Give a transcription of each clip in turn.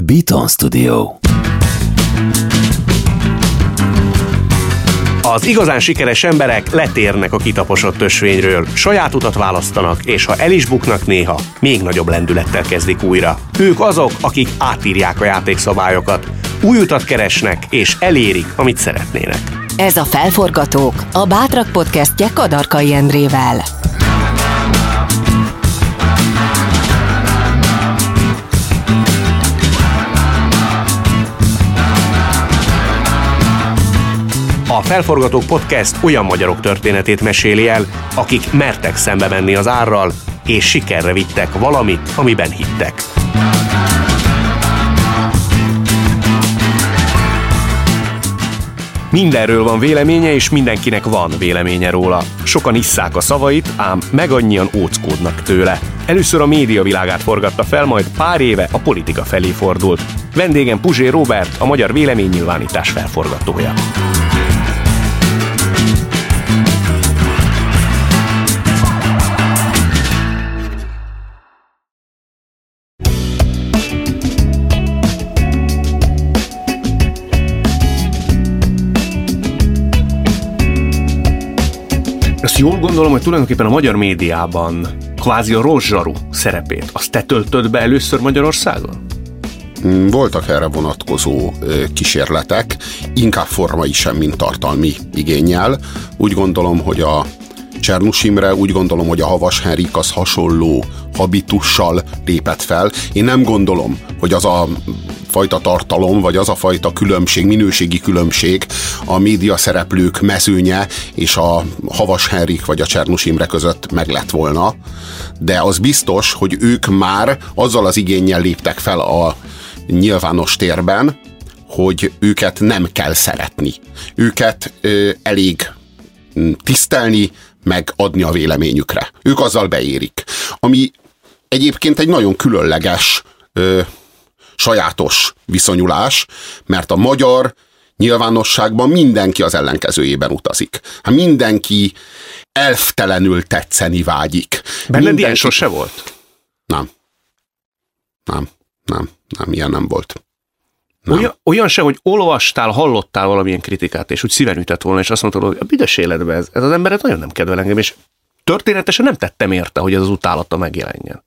Beaton Studio. Az igazán sikeres emberek letérnek a kitaposott ösvényről, saját utat választanak, és ha el is buknak néha, még nagyobb lendülettel kezdik újra. Ők azok, akik átírják a játékszabályokat, új utat keresnek, és elérik, amit szeretnének. Ez a Felforgatók, a Bátrak podcastje Kadarkai Endrével. A Felforgatók podcast olyan magyarok történetét meséli el, akik mertek szembe menni az árral, és sikerre vittek valamit, amiben hittek. Mindenről van véleménye, és mindenkinek van véleménye róla. Sokan isszák a szavait, ám meg annyian óckódnak tőle. Először a média világát forgatta fel, majd pár éve a politika felé fordult. Vendégem Puzsé Róbert, a magyar véleménynyilvánítás felforgatója. Azt jól gondolom, hogy tulajdonképpen a magyar médiában kvázi a rosszsarú szerepét, azt te töltöd be először Magyarországon? Voltak erre vonatkozó kísérletek, inkább formai sem, mint tartalmi igénnyel. Úgy gondolom, hogy a Csernus Imre, úgy gondolom, hogy a Havas Henrik az hasonló habitussal lépett fel. Én nem gondolom, hogy az a fajta tartalom, vagy az a fajta különbség, minőségi különbség a média szereplők mezőnye és a Havas Henrik vagy a Csernus Imre között meg lett volna. De az biztos, hogy ők már azzal az igénnyel léptek fel a nyilvános térben, hogy őket nem kell szeretni. Őket elég tisztelni, meg adni a véleményükre. Ők azzal beérik. Ami egyébként egy nagyon különleges, sajátos viszonyulás, mert a magyar nyilvánosságban mindenki az ellenkezőjében utazik. Hát mindenki elftelenül tetszeni vágyik. Benned ilyen sose volt? Nem, ilyen nem volt. Olyan se, hogy olvastál, hallottál valamilyen kritikát, és úgy szíven ütett volna, és azt mondtad, hogy a büdös életben ez az emberet nagyon nem kedvel engem, és történetesen nem tettem érte, hogy ez az utálata megjelenjen.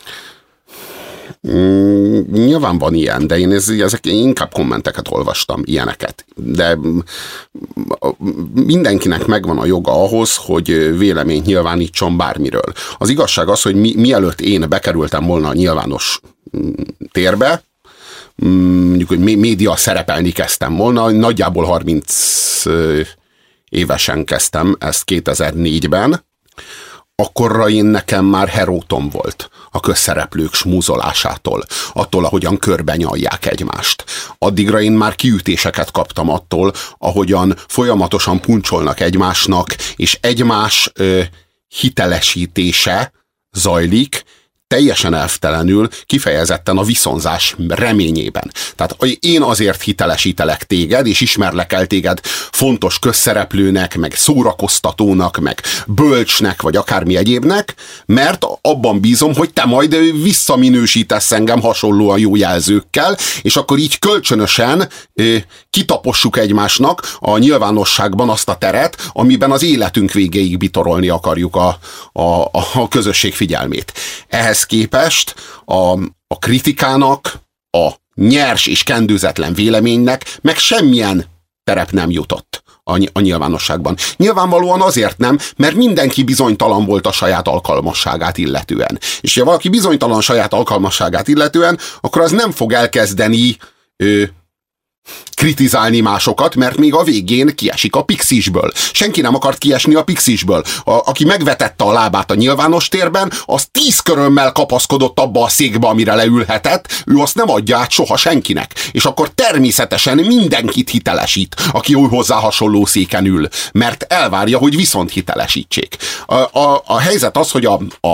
Nyilván van ilyen, de én inkább kommenteket olvastam, ilyeneket. De mindenkinek megvan a joga ahhoz, hogy véleményt nyilvánítson bármiről. Az igazság az, hogy mielőtt én bekerültem volna a nyilvános térbe, mondjuk, hogy média szerepelni kezdtem volna, nagyjából 30 évesen kezdtem ezt 2004-ben, akkorra nekem már herótom volt a közszereplők smúzolásától, attól, ahogyan körben nyalják egymást. Addigra én már kiütéseket kaptam attól, ahogyan folyamatosan puncsolnak egymásnak, és egymás hitelesítése zajlik, teljesen elvtelenül, kifejezetten a viszonzás reményében. Tehát én azért hitelesítelek téged, és ismerlek el téged fontos közszereplőnek, meg szórakoztatónak, meg bölcsnek, vagy akármi egyébnek, mert abban bízom, hogy te majd visszaminősítesz engem hasonlóan jó jelzőkkel, és akkor így kölcsönösen kitapossuk egymásnak a nyilvánosságban azt a teret, amiben az életünk végéig bitorolni akarjuk a közösség figyelmét. Ehhez képest a kritikának, a nyers és kendőzetlen véleménynek meg semmilyen terep nem jutott a nyilvánosságban. Nyilvánvalóan azért nem, mert mindenki bizonytalan volt a saját alkalmasságát illetően. És ha valaki bizonytalan saját alkalmasságát illetően, akkor az nem fog elkezdeni kritizálni másokat, mert még a végén kiesik a pixisből. Senki nem akart kiesni a pixisből. Aki megvetette a lábát a nyilvános térben, az 10 körömmel kapaszkodott abba a székbe, amire leülhetett, ő azt nem adja át soha senkinek. És akkor természetesen mindenkit hitelesít, aki hozzá hasonló széken ül, mert elvárja, hogy viszont hitelesítsék. A helyzet az, hogy a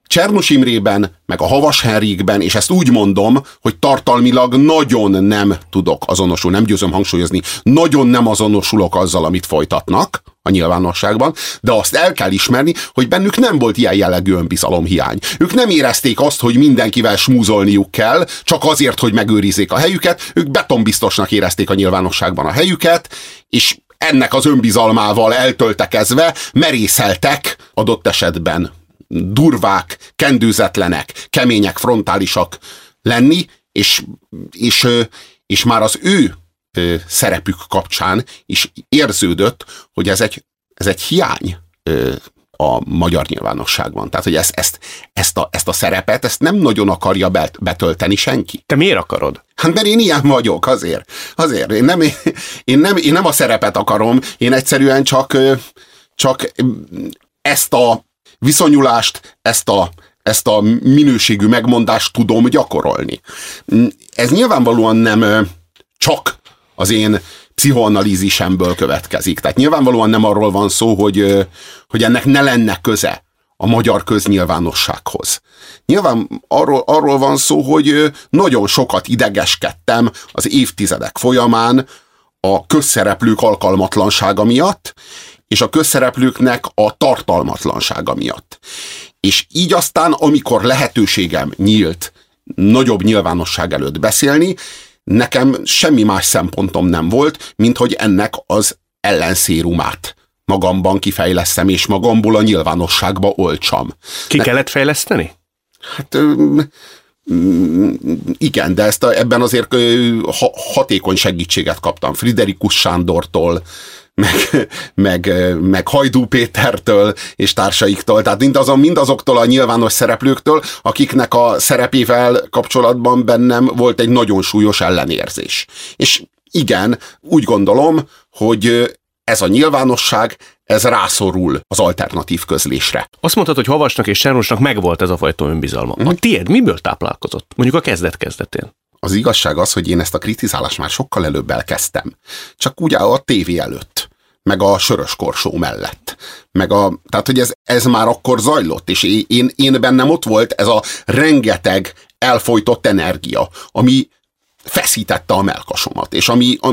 Csernus Imrében, meg a Havas Henrikben, és ezt úgy mondom, hogy tartalmilag nagyon nem tudok azonosulni, nem győzöm hangsúlyozni, nagyon nem azonosulok azzal, amit folytatnak a nyilvánosságban, de azt el kell ismerni, hogy bennük nem volt ilyen jellegű önbizalomhiány. Ők nem érezték azt, hogy mindenkivel smúzolniuk kell, csak azért, hogy megőrizzék a helyüket, ők betonbiztosnak érezték a nyilvánosságban a helyüket, és ennek az önbizalmával eltöltekezve merészeltek adott esetben durvák, kendőzetlenek, kemények, frontálisak lenni, és már az ő szerepük kapcsán is érződött, hogy ez egy hiány a magyar nyilvánosságban. Tehát, hogy ezt a szerepet, ezt nem nagyon akarja betölteni senki. Te miért akarod? Hát mert én ilyen vagyok, azért. Én nem a szerepet akarom, én egyszerűen csak ezt a viszonyulást, ezt a minőségű megmondást tudom gyakorolni. Ez nyilvánvalóan nem csak az én pszichoanalízisemből következik. Tehát nyilvánvalóan nem arról van szó, hogy ennek ne lenne köze a magyar köznyilvánossághoz. Nyilván arról van szó, hogy nagyon sokat idegeskedtem az évtizedek folyamán a közszereplők alkalmatlansága miatt, és a közszereplőknek a tartalmatlansága miatt. És így aztán, amikor lehetőségem nyílt nagyobb nyilvánosság előtt beszélni, nekem semmi más szempontom nem volt, mint hogy ennek az ellenszérumát magamban kifejlesztem, és magamból a nyilvánosságba oltsam. Ki kellett fejleszteni? Hát igen, de ebben azért hatékony segítséget kaptam Friderikus Sándortól, meg Hajdú Pétertől és társaiktól, tehát mindazoktól a nyilvános szereplőktől, akiknek a szerepével kapcsolatban bennem volt egy nagyon súlyos ellenérzés. És igen, úgy gondolom, hogy ez a nyilvánosság, ez rászorul az alternatív közlésre. Azt mondtad, hogy Havasnak és Csernusnak megvolt ez a fajta önbizalma. A tiéd miből táplálkozott? Mondjuk a kezdet-kezdetén. Az igazság az, hogy én ezt a kritizálást már sokkal előbb elkezdtem. Csak úgy a tévé előtt, meg a Sörös Korsó mellett. Tehát, hogy ez már akkor zajlott, és én bennem ott volt ez a rengeteg elfojtott energia, ami feszítette a mellkasomat, és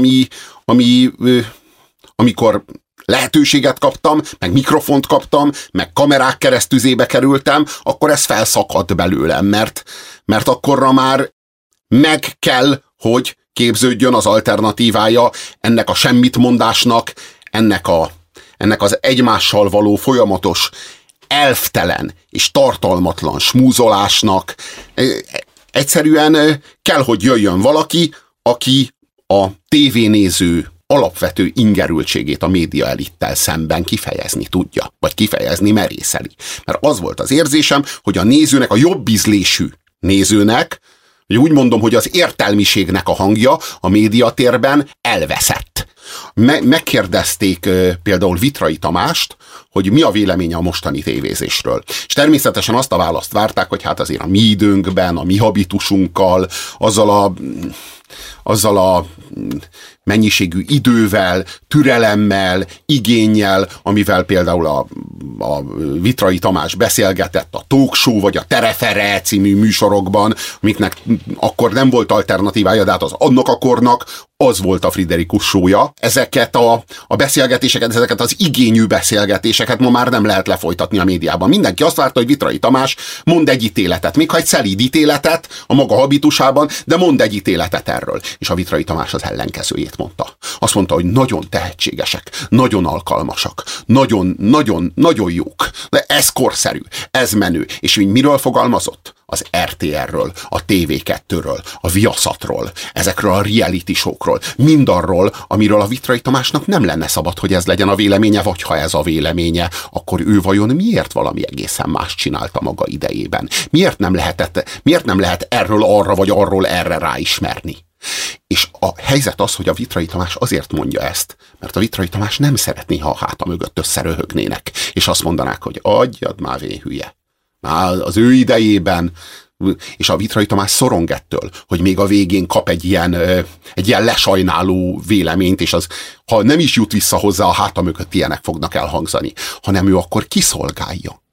amikor lehetőséget kaptam, meg mikrofont kaptam, meg kamerák keresztüzébe kerültem, akkor ez felszakadt belőlem, mert akkorra már meg kell, hogy képződjön az alternatívája ennek a semmitmondásnak, ennek az egymással való folyamatos elvtelen és tartalmatlan smúzolásnak. Egyszerűen kell, hogy jöjjön valaki, aki a tévénéző alapvető ingerültségét a média elittel szemben kifejezni tudja, vagy kifejezni merészeli. Mert az volt az érzésem, hogy a nézőnek, a jobb ízlésű nézőnek, úgy mondom, hogy az értelmiségnek a hangja a médiatérben elveszett. Megkérdezték például Vitrai Tamást, hogy mi a véleménye a mostani tévézésről. És természetesen azt a választ várták, hogy hát azért a mi időnkben, a mi habitusunkkal, azzal a mennyiségű idővel, türelemmel, igénnyel, amivel például a Vitrai Tamás beszélgetett a Talk Show vagy a Terefere című műsorokban, amiknek akkor nem volt alternatívája, de hát annak a kornak az volt a Friderikus Show-ja. Ezeket a beszélgetéseket, ezeket az igényű beszélgetéseket ma már nem lehet lefolytatni a médiában. Mindenki azt várta, hogy Vitrai Tamás mond egy ítéletet, még ha egy szelíd ítéletet a maga habitusában, de mond egy ítéletet erről. És a Vitrai Tamás az ellenkezőjét mondta. Azt mondta, hogy nagyon tehetségesek, nagyon alkalmasak, nagyon jók. De ez korszerű, ez menő. És miről fogalmazott? Az RTR-ről, a TV2-ről, a Viaszatról, ezekről a reality show-król, mindarról, amiről a Vitrai Tamásnak nem lenne szabad, hogy ez legyen a véleménye, vagy ha ez a véleménye, akkor ő vajon miért valami egészen más csinálta maga idejében? Miért nem lehet erről arra, vagy arról erre ráismerni? És a helyzet az, hogy a Vitrai Tamás azért mondja ezt, mert a Vitrai Tamás nem szeretné, ha a háta mögött összeröhögnének, és azt mondanák, hogy adjad már hülye. Már az ő idejében, és a Vitrai Tamás szorong ettől, hogy még a végén kap egy ilyen lesajnáló véleményt, és az, ha nem is jut vissza hozzá, a háta mögött ilyenek fognak elhangzani, hanem ő akkor kiszolgálja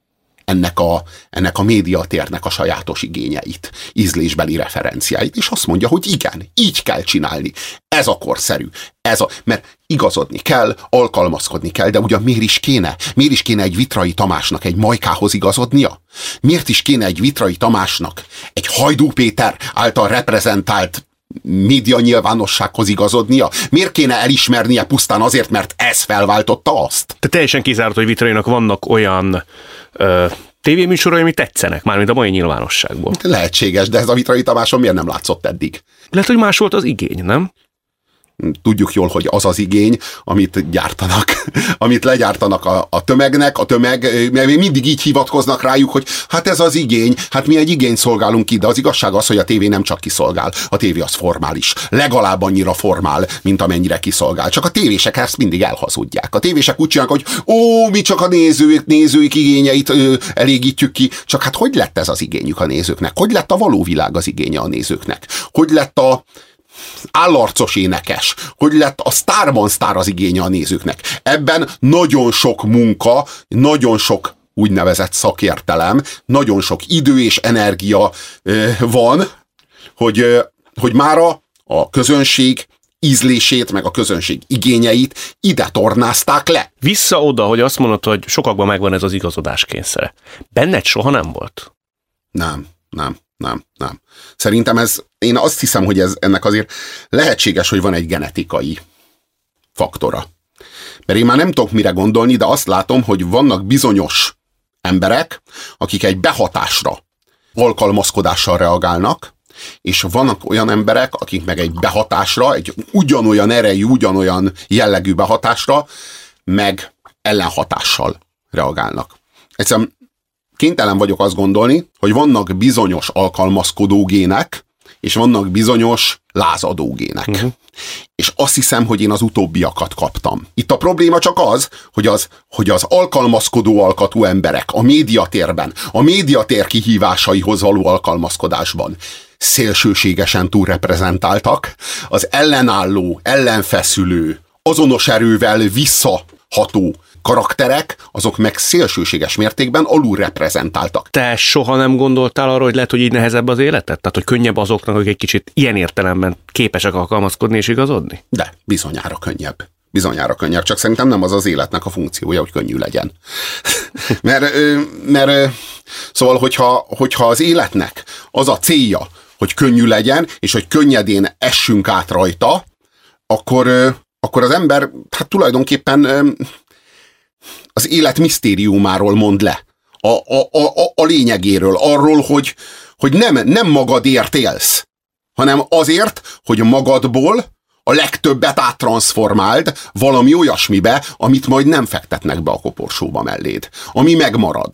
ennek a médiatérnek a sajátos igényeit, ízlésbeli referenciáit, és azt mondja, hogy igen, így kell csinálni. Ez a korszerű. Mert igazodni kell, alkalmazkodni kell, de ugyan miért is kéne? Miért is kéne egy Vitrai Tamásnak egy Majkához igazodnia? Miért is kéne egy Vitrai Tamásnak egy Hajdú Péter által reprezentált média nyilvánossághoz igazodnia? Miért kéne elismernie pusztán azért, mert ez felváltotta azt? Te teljesen kizárt, hogy Vitrainak vannak olyan tévéműsorai, ami tetszenek, mármint a mai nyilvánosságból. Lehetséges, de ez a Vitrai Tamáson miért nem látszott eddig? Lehet, hogy más volt az igény, nem? Tudjuk jól, hogy az az igény, amit gyártanak, amit legyártanak a tömegnek, a tömeg mindig így hivatkoznak rájuk, hogy hát ez az igény, hát mi egy igényt szolgálunk ki, de az igazság az, hogy a tévé nem csak kiszolgál, a tévé az formális. Legalább annyira formál, mint amennyire kiszolgál. Csak a tévések ezt mindig elhazudják. A tévések úgy csinálnak, hogy mi csak a nézőik igényeit elégítjük ki, csak hát hogy lett ez az igényük a nézőknek? Hogy lett a való világ az igénye a nézőknek? Hogy lett a állarcos énekes, hogy lett a sztárban sztár az igénye a nézőknek. Ebben nagyon sok munka, nagyon sok úgynevezett szakértelem, nagyon sok idő és energia van, hogy mára a közönség ízlését, meg a közönség igényeit ide tornázták le. Vissza oda, hogy azt mondod, hogy sokakban megvan ez az igazodás kényszere. Benned soha nem volt? Nem. Szerintem én azt hiszem, hogy ennek azért lehetséges, hogy van egy genetikai faktora. Mert én már nem tudok mire gondolni, de azt látom, hogy vannak bizonyos emberek, akik egy behatásra, alkalmazkodással reagálnak, és vannak olyan emberek, akik meg egy behatásra, egy ugyanolyan erejű, ugyanolyan jellegű behatásra, meg ellenhatással reagálnak. Egyszerűen kénytelen vagyok azt gondolni, hogy vannak bizonyos alkalmazkodó gének, és vannak bizonyos lázadó gének. És azt hiszem, hogy én az utóbbiakat kaptam. Itt a probléma csak az, hogy az alkalmazkodó alkatú emberek a médiatérben, a médiatér kihívásaihoz való alkalmazkodásban szélsőségesen túlreprezentáltak, az ellenálló, ellenfeszülő, azonos erővel visszaható karakterek, azok meg szélsőséges mértékben alulreprezentáltak. Te soha nem gondoltál arra, hogy lehet, hogy így nehezebb az életed? Tehát, hogy könnyebb azoknak, akik egy kicsit ilyen értelemben képesek alkalmazkodni és igazodni? De bizonyára könnyebb. Bizonyára könnyebb, csak szerintem nem az az életnek a funkciója, hogy könnyű legyen. mert szóval, hogyha az életnek az a célja, hogy könnyű legyen, és hogy könnyedén essünk át rajta, akkor az ember hát tulajdonképpen az élet misztériumáról mond le. A lényegéről, arról, hogy nem magadért élsz, hanem azért, hogy magadból a legtöbbet áttranszformáld valami olyasmibe, amit majd nem fektetnek be a koporsóba melléd. Ami megmarad.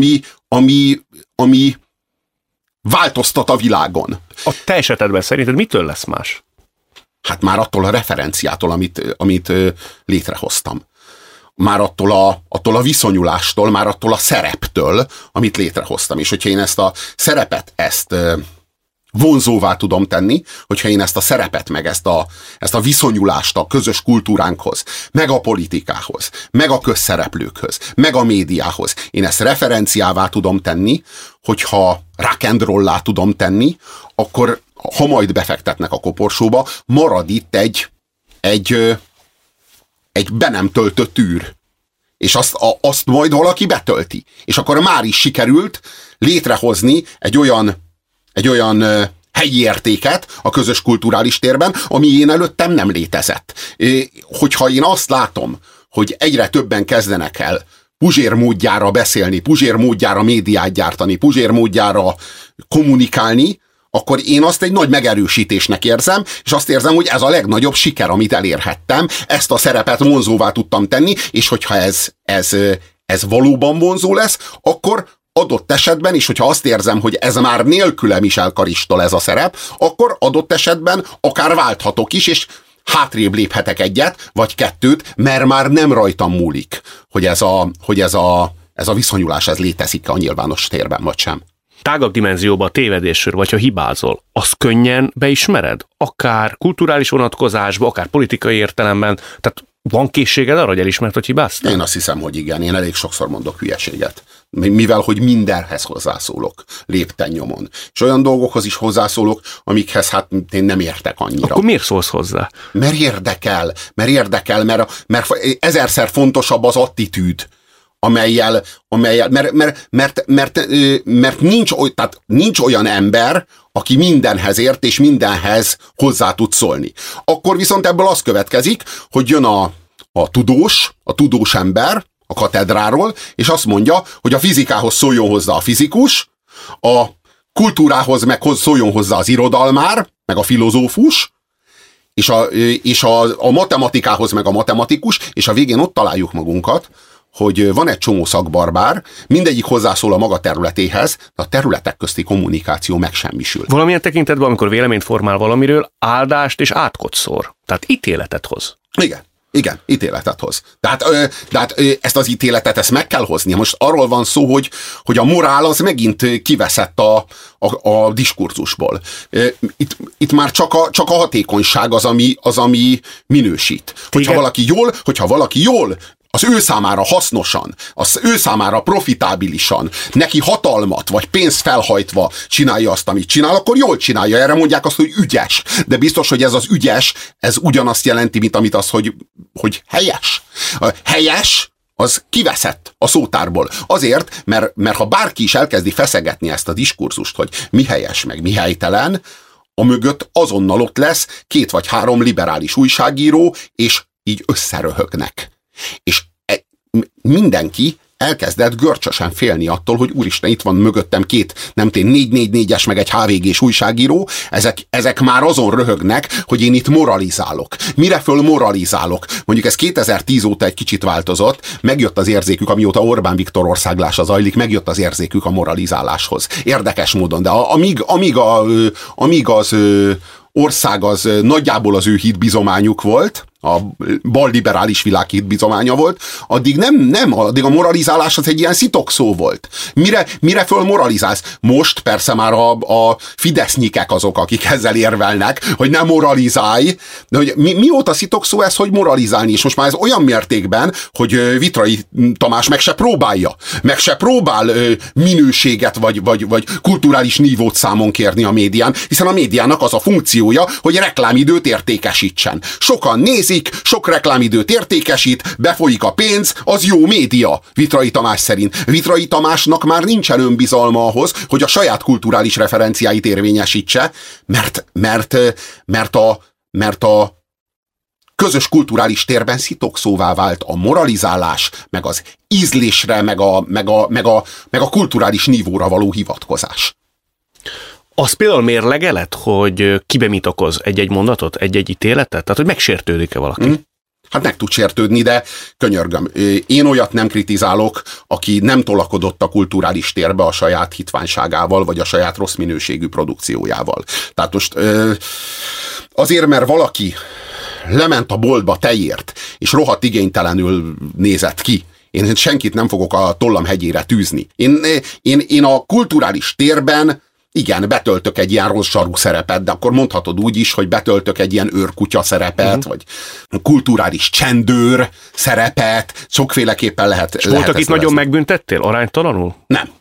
Ami változtat a világon. A te esetedben szerinted mitől lesz más? Hát már attól a referenciától, amit létrehoztam. Már attól a viszonyulástól, már attól a szereptől, amit létrehoztam. És hogyha én ezt a szerepet, vonzóvá tudom tenni, hogyha én ezt a szerepet, meg ezt a viszonyulást a közös kultúránkhoz, meg a politikához, meg a közszereplőkhöz, meg a médiához, én ezt referenciává tudom tenni, hogyha rock and roll-lá tudom tenni, akkor ha majd befektetnek a koporsóba, marad itt egy be nem töltött űr. És azt majd valaki betölti. És akkor már is sikerült létrehozni egy olyan helyi értéket a közös kulturális térben, ami én előttem nem létezett. Hogyha én azt látom, hogy egyre többen kezdenek el Puzsér módjára beszélni, Puzsér módjára médiát gyártani, Puzsér módjára kommunikálni, akkor én azt egy nagy megerősítésnek érzem, és azt érzem, hogy ez a legnagyobb siker, amit elérhettem, ezt a szerepet vonzóvá tudtam tenni, és hogyha ez valóban vonzó lesz, akkor adott esetben, és hogyha azt érzem, hogy ez már nélkülem is elkaristol ez a szerep, akkor adott esetben akár válthatok is, és hátrébb léphetek egyet, vagy kettőt, mert már nem rajtam múlik, hogy ez a viszonyulás ez létezik a nyilvános térben, vagy sem. Tágabb dimenzióban a tévedésről, vagy ha hibázol, azt könnyen beismered? Akár kulturális vonatkozásban, akár politikai értelemben, tehát van készséged arra, hogy elismerd, hogy hibáztál? Én azt hiszem, hogy igen. Én elég sokszor mondok hülyeséget. mivel hogy mindenhez hozzászólok lépten nyomon. És olyan dolgokhoz is hozzászólok, amikhez hát én nem értek annyira. Akkor miért szólsz hozzá? Mert érdekel, mert ezerszer fontosabb az attitűd, mert nincs olyan ember, aki mindenhez ért és mindenhez hozzá tud szólni. Akkor viszont ebből az következik, hogy jön a tudós ember a katedráról, és azt mondja, hogy a fizikához szóljon hozzá a fizikus, a kultúrához meg szóljon hozzá az irodalmár, meg a filozófus, és a matematikához meg a matematikus, és a végén ott találjuk magunkat, hogy van egy csomó szakbarbár, mindegyik hozzászól a maga területéhez, de a területek közti kommunikáció megsemmisül. Valamilyen tekintetben, amikor véleményt formál valamiről, áldást és átkot szór. Tehát ítéletet hoz. Igen, ítéletet hoz. De hát ezt az ítéletet, ezt meg kell hozni. Most arról van szó, hogy a morál az megint kiveszett a diskurzusból. Itt már csak a hatékonyság az, ami minősít. Hogyha valaki jól, az ő számára hasznosan, az ő számára profitábilisan, neki hatalmat vagy pénzt felhajtva csinálja azt, amit csinál, akkor jól csinálja. Erre mondják azt, hogy ügyes. De biztos, hogy ez az ügyes, ez ugyanazt jelenti, mint amit az, hogy helyes. A helyes az kiveszett a szótárból. Azért, mert ha bárki is elkezdi feszegetni ezt a diskurzust, hogy mi helyes, meg mi helytelen, a mögött azonnal ott lesz 2 vagy 3 liberális újságíró, és így összeröhögnek. És mindenki elkezdett görcsösen félni attól, hogy úristen, itt van mögöttem 2, nem tudom, 444-es meg egy HVG-s újságíró, ezek már azon röhögnek, hogy én itt moralizálok. Mire föl moralizálok? Mondjuk ez 2010 óta egy kicsit változott, megjött az érzékük, amióta Orbán Viktor országlása zajlik, megjött az érzékük a moralizáláshoz. Érdekes módon, de amíg az ország az nagyjából az ő hitbizományuk volt, a balliberális világ hitbizománya volt, addig addig a moralizálás az egy ilyen szitokszó volt. Mire föl moralizálsz? Most persze már a fidesznyikek azok, akik ezzel érvelnek, hogy nem moralizálj, de hogy mióta szitokszó ez, hogy moralizálni, és most már ez olyan mértékben, hogy Vitrai Tamás meg se próbál minőséget vagy kulturális nívót számon kérni a médián, hiszen a médiának az a funkciója, hogy reklámidőt értékesítsen. Sokan nézik, sok reklámidőt értékesít, befolyik a pénz, az jó média, Vitrai Tamás szerint. Vitrai Tamásnak már nincsen önbizalma ahhoz, hogy a saját kulturális referenciáit érvényesítse, mert a közös kulturális térben szitokszóvá vált a moralizálás, meg az ízlésre, meg a kulturális nívóra való hivatkozás. Az például mérlegelet, hogy kibe mit okoz egy-egy mondatot, egy-egy ítéletet? Tehát, hogy megsértődik-e valaki? Hát meg tud sértődni, de könyörgöm. Én olyat nem kritizálok, aki nem tolakodott a kulturális térbe a saját hitványságával, vagy a saját rossz minőségű produkciójával. Tehát most azért, mert valaki lement a boltba tejért, és rohadt igénytelenül nézett ki, én senkit nem fogok a tollam hegyére tűzni. Én a kulturális térben igen, betöltök egy ilyen rossz sarú szerepet, de akkor mondhatod úgy is, hogy betöltök egy ilyen őrkutya szerepet, vagy kulturális csendőr szerepet, sokféleképpen lehet. És voltak itt nagyon megbüntettél, aránytalanul?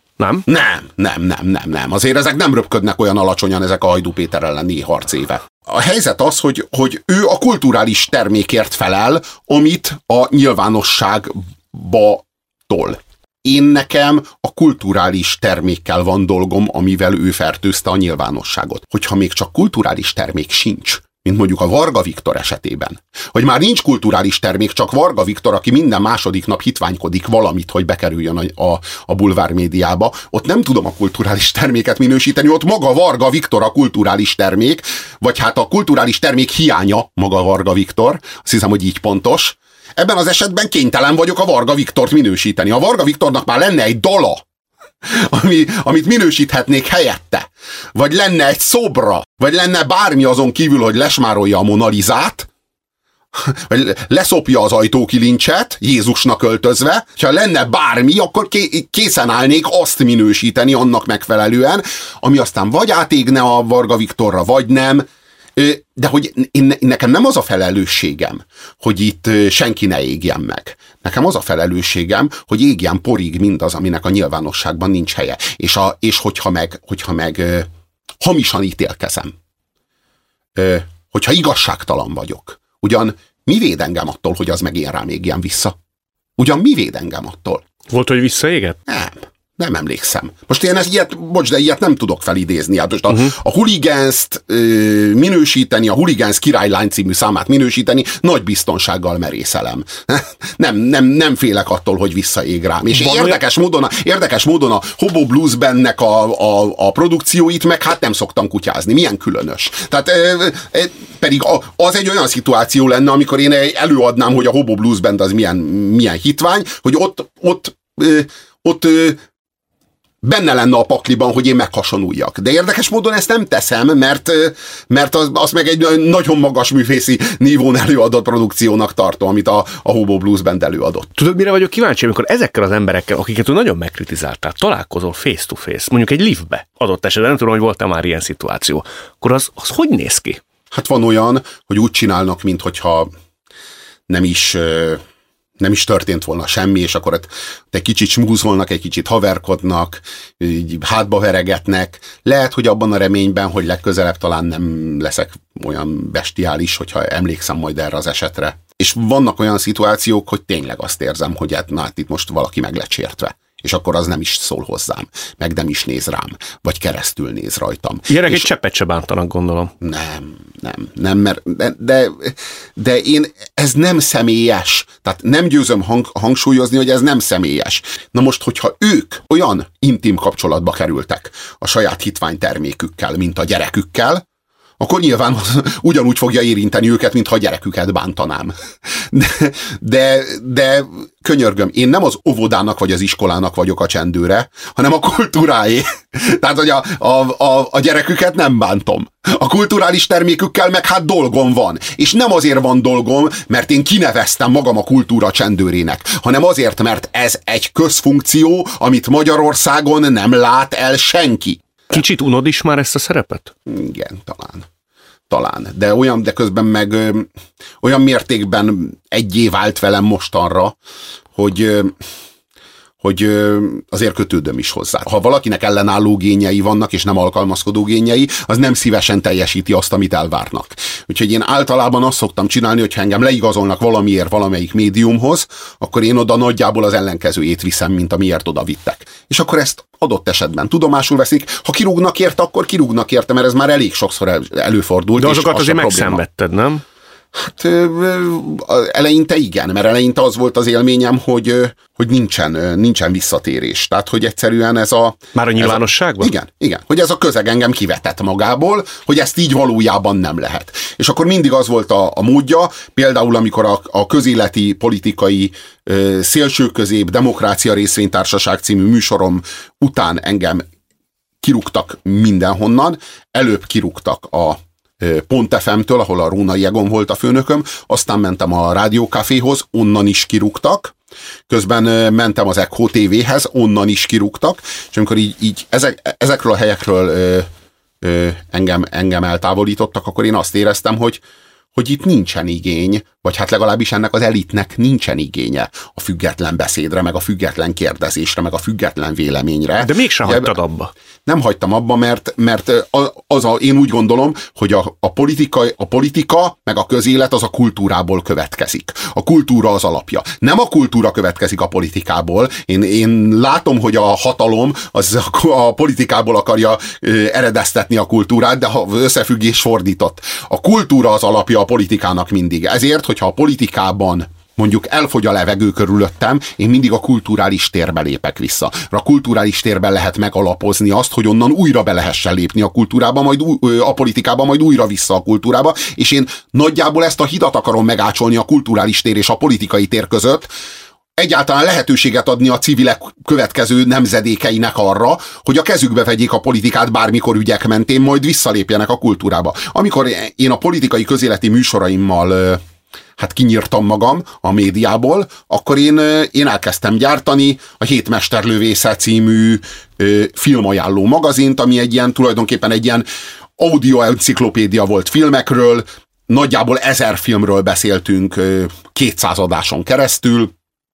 Nem. Azért ezek nem röpködnek olyan alacsonyan, ezek a Hajdú Péter elleni harcéve. A helyzet az, hogy ő a kulturális termékért felel, amit a nyilvánosságba tol. Én nekem a kulturális termékkel van dolgom, amivel ő fertőzte a nyilvánosságot. Hogyha még csak kulturális termék sincs, mint mondjuk a Varga Viktor esetében, hogy már nincs kulturális termék, csak Varga Viktor, aki minden második nap hitványkodik valamit, hogy bekerüljön a bulvár médiába, ott nem tudom a kulturális terméket minősíteni, ott maga Varga Viktor a kulturális termék, vagy hát a kulturális termék hiánya maga Varga Viktor, azt hiszem, hogy így pontos. Ebben az esetben kénytelen vagyok a Varga Viktort minősíteni. A Varga Viktornak már lenne egy dala, amit minősíthetnék helyette. Vagy lenne egy szobra, vagy lenne bármi azon kívül, hogy lesmárolja a Mona Lisát, vagy leszopja az ajtókilincset, Jézusnak öltözve. Ha lenne bármi, akkor készen állnék azt minősíteni annak megfelelően, ami aztán vagy átégne a Varga Viktorra, vagy nem. De hogy nekem nem az a felelősségem, hogy itt senki ne égjen meg. Nekem az a felelősségem, hogy égjen porig mindaz, aminek a nyilvánosságban nincs helye. És hogyha meg hamisan ítélkezem, hogyha igazságtalan vagyok, ugyan mi véd engem attól, hogy az meg én rám égjen vissza? Ugyan mi véd engem attól? Volt, hogy visszaégett? Nem emlékszem. Most én ilyet nem tudok felidézni. Hát most a Hooligans-t minősíteni, a Hooligans királylány című számát minősíteni, nagy biztonsággal merészelem. Nem félek attól, hogy visszaég rám. És érdekes módon a Hobo Blues Bandnek a produkcióit meg hát nem szoktam kutyázni. Milyen különös. Tehát pedig az egy olyan szituáció lenne, amikor én előadnám, hogy a Hobo Blues Band az milyen hitvány, hogy ott benne lenne a pakliban, hogy én meghasonuljak. De érdekes módon ezt nem teszem, mert az meg egy nagyon magas művészi nívón előadott produkciónak tartom, amit a Hobo Blues Band előadott. Tudod, mire vagyok kíváncsi, amikor ezekkel az emberekkel, akiket nagyon megkritizáltál, találkozol face to face, mondjuk egy liftbe adott esetben, nem tudom, hogy volt-e már ilyen szituáció, akkor az hogy néz ki? Hát van olyan, hogy úgy csinálnak, minthogyha nem is történt volna semmi, és akkor egy kicsit smúzolnak, egy kicsit haverkodnak, hátba veregetnek. Lehet, hogy abban a reményben, hogy legközelebb talán nem leszek olyan bestiális, hogyha emlékszem majd erre az esetre. És vannak olyan szituációk, hogy tényleg azt érzem, hogy hát itt most valaki meg lett sértve. És akkor az nem is szól hozzám, meg nem is néz rám, vagy keresztül néz rajtam. Ilyenek egy cseppet se bántanak, gondolom. Nem, mert de én, ez nem személyes. Tehát nem győzöm hangsúlyozni, hogy ez nem személyes. Na most, hogyha ők olyan intim kapcsolatba kerültek a saját hitványtermékükkel, mint a gyerekükkel, akkor nyilván ugyanúgy fogja érinteni őket, mintha a gyereküket bántanám. De könyörgöm, én nem az óvodának vagy az iskolának vagyok a csendőre, hanem a kultúráé. Tehát, hogy a gyereküket nem bántom. A kulturális termékükkel meg hát dolgom van. És nem azért van dolgom, mert én kineveztem magam a kultúra csendőrének, hanem azért, mert ez egy közfunkció, amit Magyarországon nem lát el senki. Kicsit unod is már ezt a szerepet? Igen, talán. De közben meg olyan mértékben egyé vált velem mostanra, hogy azért kötődöm is hozzá. Ha valakinek ellenálló génjei vannak, és nem alkalmazkodó génjei, az nem szívesen teljesíti azt, amit elvárnak. Úgyhogy én általában azt szoktam csinálni, hogyha engem leigazolnak valamiért valamelyik médiumhoz, akkor én oda nagyjából az ellenkezőjét viszem, mint amiért oda vittek. És akkor ezt adott esetben tudomásul veszik. Ha kirúgnak érte, akkor kirúgnak érte, mert ez már elég sokszor előfordult. De azokat azért megszenvedted, nem? Hát eleinte igen, mert eleinte az volt az élményem, hogy nincsen visszatérés. Tehát, hogy egyszerűen ez a... Már a nyilvánosságban? Igen. Hogy ez a közeg engem kivetett magából, hogy ezt így valójában nem lehet. És akkor mindig az volt a módja, például amikor a közéleti, politikai szélsőközép demokrácia részvénytársaság című műsorom után engem kirúgtak mindenhonnan, előbb kirúgtak a Pont FM-től, ahol a Rónai Egon volt a főnököm, aztán mentem a Rádiókaféhoz, onnan is kirúgtak, közben mentem az Echo TV-hez, onnan is kirúgtak, és amikor így ezekről a helyekről engem eltávolítottak, akkor én azt éreztem, hogy itt nincsen igény, vagy hát legalábbis ennek az elitnek nincsen igénye a független beszédre, meg a független kérdezésre, meg a független véleményre. De mégsem hagytad abba. Nem hagytam abba, mert én úgy gondolom, hogy a politika, meg a közélet az a kultúrából következik. A kultúra az alapja. Nem a kultúra következik a politikából. Én látom, hogy a hatalom az a politikából akarja eredeztetni a kultúrát, de ha összefüggés fordított. A kultúra az alapja a politikának mindig. Ezért, hogyha a politikában mondjuk elfogy a levegő körülöttem, én mindig a kulturális térbe lépek vissza. A kulturális térben lehet megalapozni azt, hogy onnan újra be lehessen lépni a kultúrába, majd a politikába, majd újra vissza a kultúrába, és én nagyjából ezt a hidat akarom megácsolni a kulturális tér és a politikai tér között, egyáltalán lehetőséget adni a civilek következő nemzedékeinek arra, hogy a kezükbe vegyék a politikát bármikor ügyek mentén, majd visszalépjenek a kultúrába. Amikor én a politikai közéleti műsoraimmal kinyírtam magam a médiából, akkor én elkezdtem gyártani a Hétmesterlövésze című filmajánló magazint, ami tulajdonképpen egy ilyen audio enciklopédia volt filmekről, nagyjából 1000 filmről beszéltünk 200 adáson keresztül,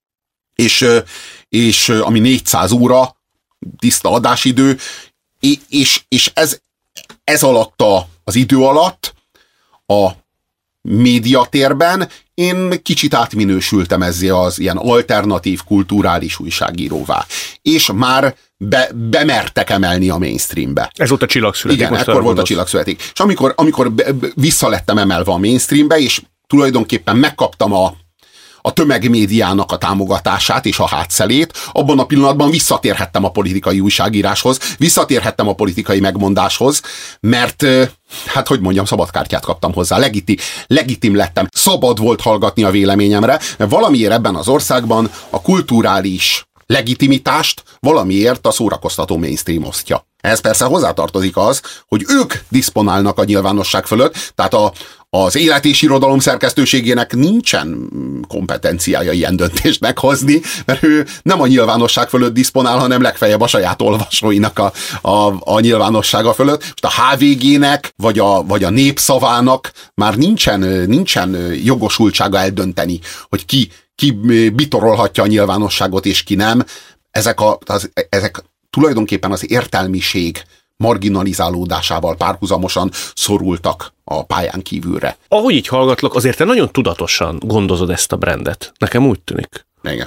és ami 400 óra tiszta adásidő, és ez alatt az idő alatt a médiatérben én kicsit átminősültem ezzé az ilyen alternatív, kulturális újságíróvá. És már bemertek emelni a mainstreambe. Ez volt a Csillagszületik. Igen, ekkor volt a Csillagszületik. És amikor vissza lettem emelve a mainstreambe, és tulajdonképpen megkaptam a tömegmédiának a támogatását és a hátszelét, abban a pillanatban visszatérhettem a politikai újságíráshoz, visszatérhettem a politikai megmondáshoz, mert, hát hogy mondjam, szabadkártyát kaptam hozzá, legitim lettem, szabad volt hallgatni a véleményemre, mert valamiért ebben az országban a kulturális legitimitást valamiért a szórakoztató mainstream osztja. Ehhez persze hozzátartozik az, hogy ők diszponálnak a nyilvánosság fölött, tehát az élet és irodalom szerkesztőségének nincsen kompetenciája ilyen döntést meghozni, mert ő nem a nyilvánosság fölött diszponál, hanem legfeljebb a saját olvasóinak a nyilvánossága fölött. Most a HVG-nek, vagy a Népszavának már nincsen jogosultsága eldönteni, hogy ki bitorolhatja a nyilvánosságot és ki nem. Ezek tulajdonképpen az értelmiség marginalizálódásával párhuzamosan szorultak a pályán kívülre. Ahogy így hallgatlak, azért te nagyon tudatosan gondozod ezt a brandet. Nekem úgy tűnik.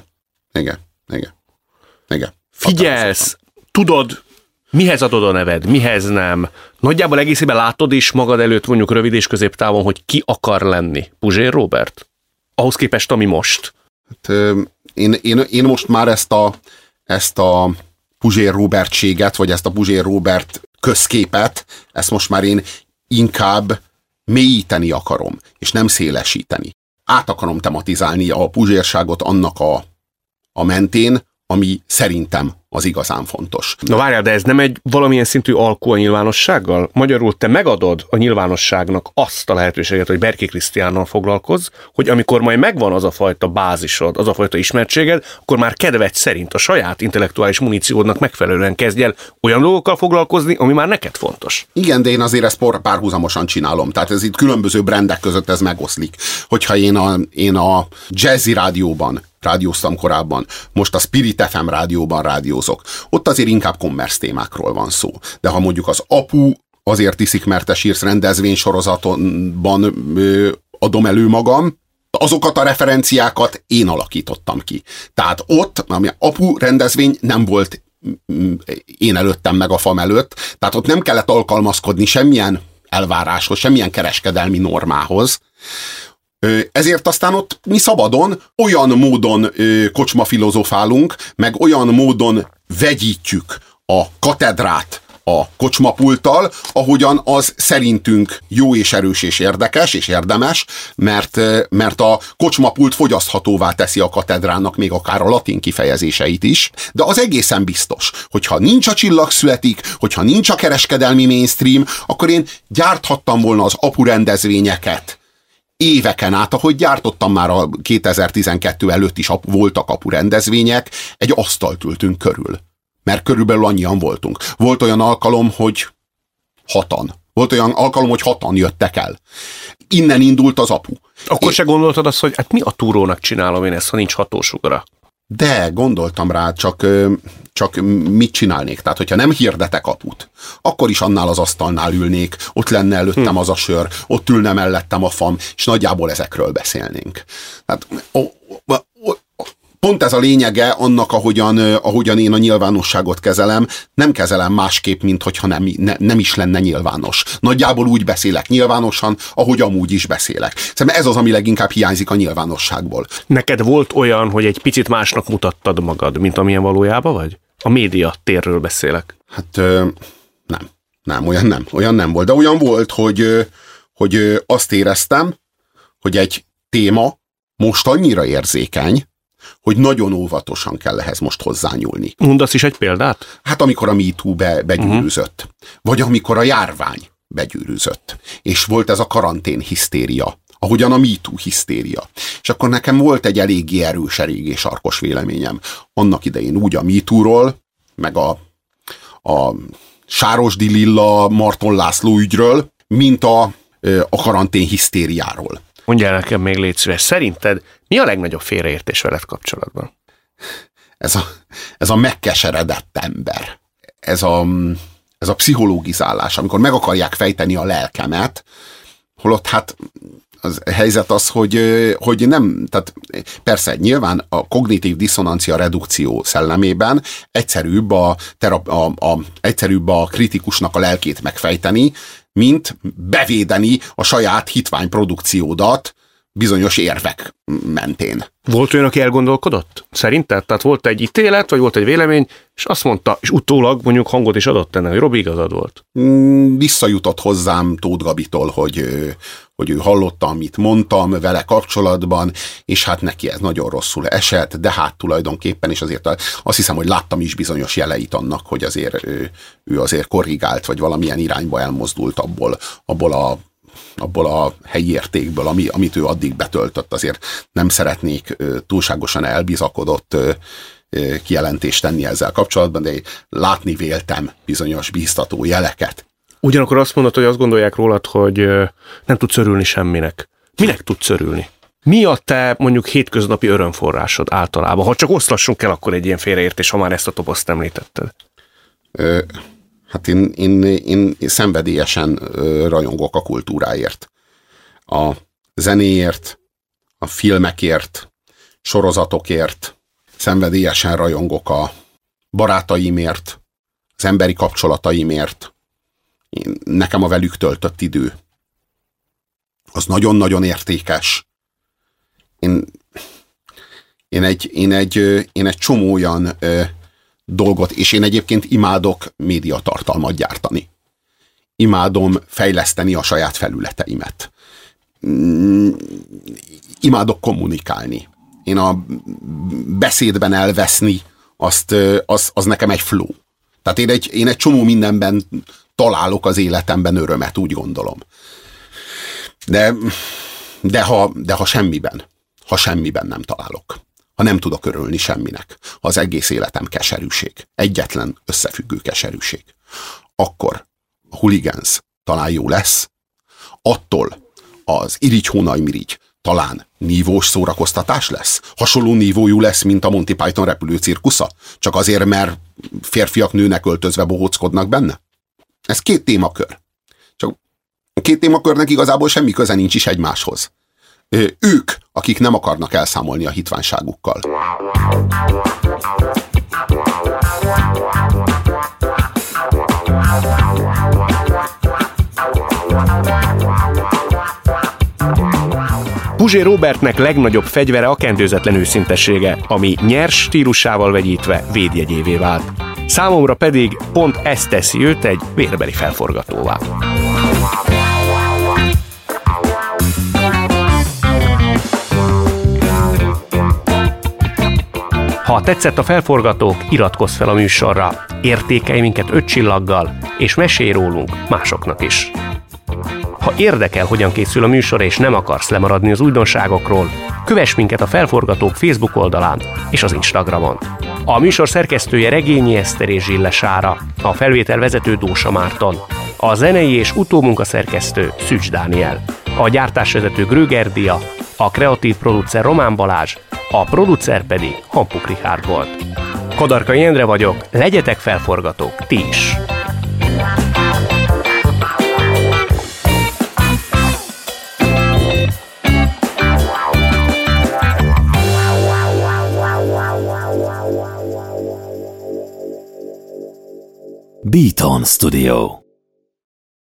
Igen. Figyelsz, tudod, mihez adod a neved, mihez nem. Nagyjából egészében látod is magad előtt mondjuk rövid és középtávon, hogy ki akar lenni. Puzsér Róbert? Ahhoz képest, ami most. Hát, én most már ezt a Puzsér Róbertséget, vagy ezt a Puzsér Róbert közképet, ezt most már én inkább mélyíteni akarom, és nem szélesíteni. Át akarom tematizálni a puzsérságot annak a mentén, ami szerintem az igazán fontos. Na várjál, de ez nem egy valamilyen szintű alkú a nyilvánossággal? Magyarul te megadod a nyilvánosságnak azt a lehetőséget, hogy Berki Krisztiánnal foglalkozz, hogy amikor majd megvan az a fajta bázisod, az a fajta ismertséged, akkor már kedved szerint a saját intellektuális muníciódnak megfelelően kezdj el olyan dolgokkal foglalkozni, ami már neked fontos. Igen, de én azért ezt párhuzamosan csinálom. Tehát ez itt különböző brandek között ez megoszlik. Hogyha én a Jazzy rádióban rádióztam korábban, most a Spirit FM rádióban rádiózok. Ott azért inkább commerce témákról van szó. De ha mondjuk az Apu azért iszik, mert te sírsz rendezvénysorozatonban adom elő magam, azokat a referenciákat én alakítottam ki. Tehát ott, ami Apu rendezvény nem volt én előttem meg a fam előtt, tehát ott nem kellett alkalmazkodni semmilyen elváráshoz, semmilyen kereskedelmi normához. Ezért aztán ott mi szabadon olyan módon kocsma filozofálunk, meg olyan módon vegyítjük a katedrát a kocsmapulttal, ahogyan az szerintünk jó és erős és érdekes és érdemes, mert a kocsmapult fogyaszthatóvá teszi a katedrának még akár a latin kifejezéseit is, de az egészen biztos, hogyha nincs a Csillagszületik, hogyha nincs a kereskedelmi mainstream, akkor én gyárthattam volna az Apu rendezvényeket éveken át, ahogy gyártottam már a 2012 előtt is voltak Apu rendezvények, egy asztalt ültünk körül. Mert körülbelül annyian voltunk. Volt olyan alkalom, hogy 6-an. Volt olyan alkalom, hogy 6-an jöttek el. Innen indult az Apu. Akkor se gondoltad azt, hogy hát mi a túrónak csinálom én ezt, ha nincs hatósugara? De gondoltam rá, csak mit csinálnék? Tehát, hogyha nem hirdetek Aput, akkor is annál az asztalnál ülnék, ott lenne előttem az a sör, ott ülne mellettem a fam, és nagyjából ezekről beszélnénk. Tehát, pont ez a lényege annak, ahogyan én a nyilvánosságot kezelem, nem kezelem másképp, mint hogyha nem is lenne nyilvános. Nagyjából úgy beszélek nyilvánosan, ahogy amúgy is beszélek. Szerintem ez az, ami leginkább hiányzik a nyilvánosságból. Neked volt olyan, hogy egy picit másnak mutattad magad, mint amilyen valójában vagy? A média térről beszélek. Hát olyan nem volt. De olyan volt, hogy azt éreztem, hogy egy téma most annyira érzékeny, hogy nagyon óvatosan kell ehhez most hozzányúlni. Mondasz is egy példát? Hát amikor a MeToo begyűrűzött. Vagy amikor a járvány begyűrűzött. És volt ez a karantén hisztéria. Ahogyan a MeToo hisztéria. És akkor nekem volt egy eléggé erős, eléggé sarkos véleményem. Annak idején úgy a MeToo-ról, meg a Sárosdi Lilla Marton László ügyről, mint a karantén hisztériáról. Mondjál nekem még, légy szíves, szerinted mi a legnagyobb félreértés veled kapcsolatban? Ez a megkeseredett ember. Ez a pszichológizálás, amikor meg akarják fejteni a lelkemet, holott hát az helyzet az, hogy nem, tehát persze nyilván a kognitív diszonancia redukció szellemében egyszerűbb a kritikusnak a lelkét megfejteni, mint bevédeni a saját hitványprodukciódat bizonyos érvek mentén. Volt olyan, aki elgondolkodott? Szerinted? Tehát volt egy ítélet, vagy volt egy vélemény, és azt mondta, és utólag mondjuk hangot is adott ennek, hogy Robi, igazad volt. Visszajutott hozzám Tóth Gabitól, hogy ő hallotta, amit mondtam vele kapcsolatban, és hát neki ez nagyon rosszul esett, de hát tulajdonképpen, és azért azt hiszem, hogy láttam is bizonyos jeleit annak, hogy azért ő azért korrigált, vagy valamilyen irányba elmozdult abból a helyi értékből, amit ő addig betöltött. Azért nem szeretnék túlságosan elbizakodott kijelentést tenni ezzel kapcsolatban, de látni véltem bizonyos bíztató jeleket. Ugyanakkor azt mondod, hogy azt gondolják rólad, hogy nem tudsz örülni semminek. Minek tudsz örülni? Mi a te mondjuk hétköznapi örömforrásod általában? Ha csak oszlassunk el, akkor egy ilyen félreértés, ha már ezt a toposzt említetted. Hát én szenvedélyesen rajongok a kultúráért. A zenéért, a filmekért, sorozatokért, szenvedélyesen rajongok a barátaimért, az emberi kapcsolataimért. Nekem a velük töltött idő az nagyon-nagyon értékes. Én egy csomó olyan dolgot, és én egyébként imádok médiatartalmat gyártani. Imádom fejleszteni a saját felületeimet. Imádok kommunikálni. Én a beszédben elveszni, az nekem egy flow. Tehát én egy csomó mindenben találok az életemben örömet, úgy gondolom. De ha semmiben nem találok, ha nem tudok örülni semminek, ha az egész életem keserűség, egyetlen összefüggő keserűség, akkor a Hooligans talán jó lesz, attól az Irigy Hónaj Mirigy talán nívós szórakoztatás lesz, hasonló nívójú lesz, mint a Monty Python repülő cirkusza, csak azért, mert férfiak nőnek öltözve bohóckodnak benne. Ez két témakör. Csak a két témakörnek igazából semmi köze nincs is egymáshoz. Ők, akik nem akarnak elszámolni a hitványságukkal. Puzsé Robertnek legnagyobb fegyvere a kendőzetlen őszintessége, ami nyers stílusával vegyítve védjegyévé vált. Számomra pedig pont ez teszi őt egy vérbeli felforgatóvá. Ha tetszett a Felforgatók, iratkozz fel a műsorra, értékelj minket 5 csillaggal, és mesélj rólunk másoknak is. Ha érdekel, hogyan készül a műsor, és nem akarsz lemaradni az újdonságokról, kövess minket a Felforgatók Facebook oldalán és az Instagramon. A műsor szerkesztője Regényi Eszter és Zsille Sára, a felvétel vezető Dósa Márton, a zenei és utómunkaszerkesztő Szűcs Dániel, a gyártásvezető Gröger Dia, a kreatív producer Román Balázs, a producer pedig Hampuk Richárd volt. Kadarkai Endre vagyok, legyetek felforgatók ti is! Beaton Studio.